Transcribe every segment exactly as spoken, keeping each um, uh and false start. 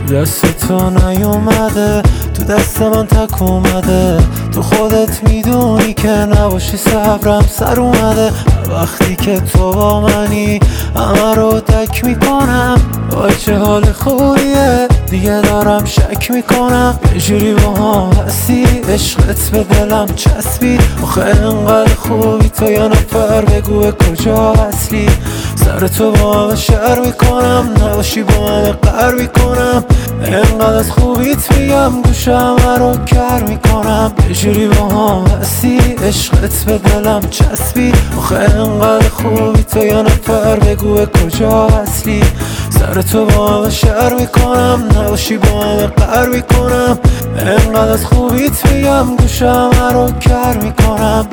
دست تو نیومده، تو دست من تک اومده. تو خودت میدونی که نباشی صبرم سر اومده. وقتی که تو با منی همه رو تک میکنم. وای چه حال خوبیه، دیگه دارم شک میکنم. یه جوری با هم هستی، عشقت به دلم چسبید. آخه انقدر خوبی تو یه نفر بگو کجا اصلی. سر تو با همه شر میکنم، نباشی با همه قهر میکنم. انقدر از خوبیت میگم گوشم رو کر میکنم. یه جوری با هم هستی، عشقت به دلم چسبید. آخه انقدر خوبی تو یه نفر بگو کجا اصلی. سر تو با همه شر میکنم، نباشی با همه قهر میکنم. انقدر از خوبیت میگم گوشم رو کر میکنم.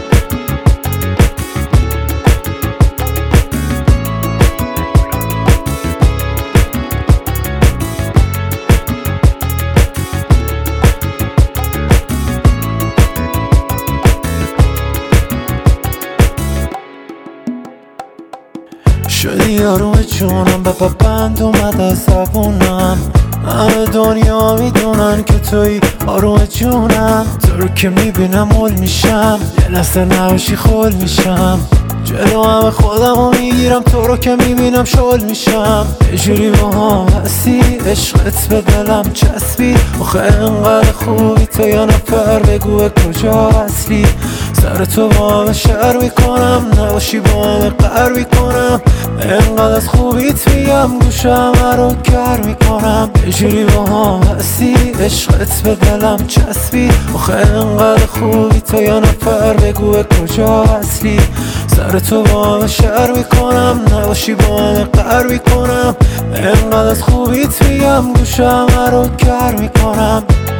شدی آروم جونم، به بند اومد از زبونم. همه دنیا میدونن که توی آروم جونم. تو رو که میبینم مول میشم، یه لحظه نباشی خول میشم. جلو همه خودم رو میگیرم، تو رو که میبینم شل میشم. یه جوری با هم هستی، عشقت به دلم چسبید. آخه انقدر خوبی تو یه نفر بگو کجا اصلی. سر تو با همه شر میکنم، نباشی با همه قهر میکنم. انقدر از خوبیت میگم گوشم رو کر میکنم. یه جوری با هم هستی، عشقت به دلم چسبید. آخه انقدر خوبی تو یه نفر بگو کجا اصلی. سر تو با همه شر میکنم، نباشی با همه قهر میکنم. انقدر از خوبیت میگم گوشم رو کر میکنم.